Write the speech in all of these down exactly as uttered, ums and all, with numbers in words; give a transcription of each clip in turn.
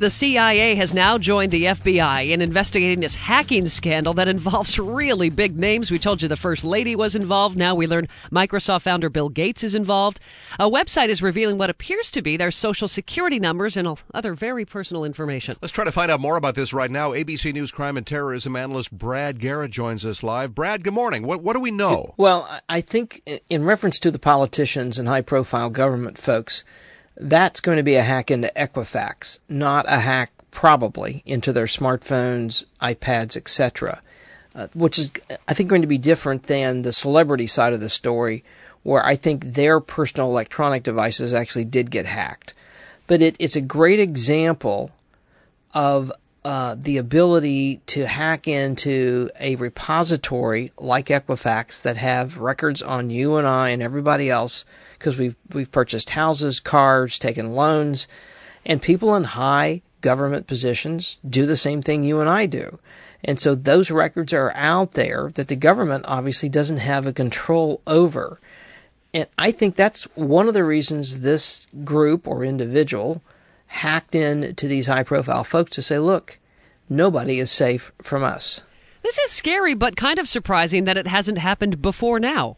The C I A has now joined the F B I in investigating this hacking scandal that involves really big names. We told you the First Lady was involved. Now we learn Microsoft founder Bill Gates is involved. A website is revealing what appears to be their social security numbers and other very personal information. Let's try to find out more about this right now. A B C News crime and terrorism analyst Brad Garrett joins us live. Brad, good morning. What, what do we know? Well, I think in reference to the politicians and high-profile government folks, that's going to be a hack into Equifax, not a hack probably into their smartphones, iPads, et cetera, uh, which is, I think, going to be different than the celebrity side of the story, where I think their personal electronic devices actually did get hacked. But it, it's a great example of uh, the ability to hack into a repository like Equifax that have records on you and I and everybody else, because we've we've purchased houses, cars, taken loans, and people in high government positions do the same thing you and I do. And so those records are out there that the government obviously doesn't have a control over. And I think that's one of the reasons this group or individual hacked into these high-profile folks to say, look, nobody is safe from us. This is scary, but kind of surprising that it hasn't happened before now.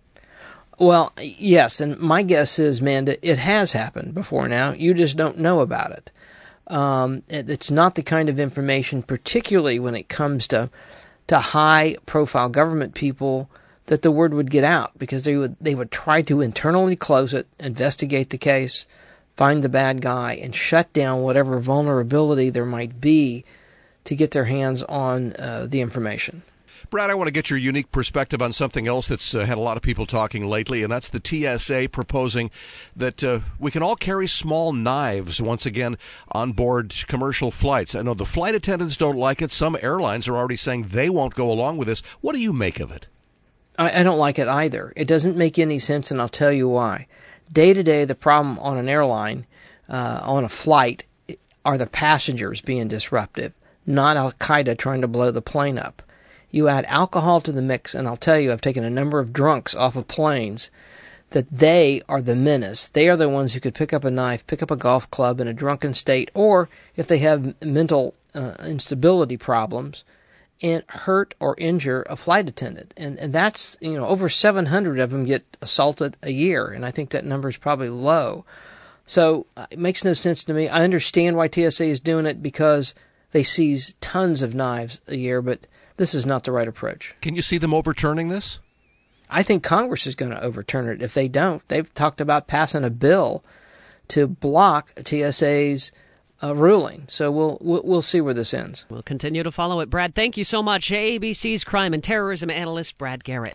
Well, yes, and my guess is, Manda, it has happened before now. You just don't know about it. Um, it it's not the kind of information, particularly when it comes to to high-profile government people, that the word would get out, because they would they would try to internally close it, investigate the case, find the bad guy, and shut down whatever vulnerability there might be to get their hands on uh, the information. Brad, I want to get your unique perspective on something else that's uh, had a lot of people talking lately, and that's the T S A proposing that uh, we can all carry small knives once again on board commercial flights. I know the flight attendants don't like it. Some airlines are already saying they won't go along with this. What do you make of it? I, I don't like it either. It doesn't make any sense, and I'll tell you why. Day to day, the problem on an airline, uh, on a flight, are the passengers being disruptive, not Al-Qaeda trying to blow the plane up. You add alcohol to the mix, and I'll tell you, I've taken a number of drunks off of planes, that they are the menace. They are the ones who could pick up a knife, pick up a golf club in a drunken state, or if they have mental uh, instability problems, and hurt or injure a flight attendant. And and that's, you know, over seven hundred of them get assaulted a year, and I think that number is probably low. So uh, it makes no sense to me. I understand why T S A is doing it, because they seize tons of knives a year, but this is not the right approach. Can you see them overturning this? I think Congress is going to overturn it. If they don't, they've talked about passing a bill to block T S A's uh, ruling. So we'll, we'll we'll see where this ends. We'll continue to follow it. Brad, thank you so much. A B C's crime and terrorism analyst Brad Garrett.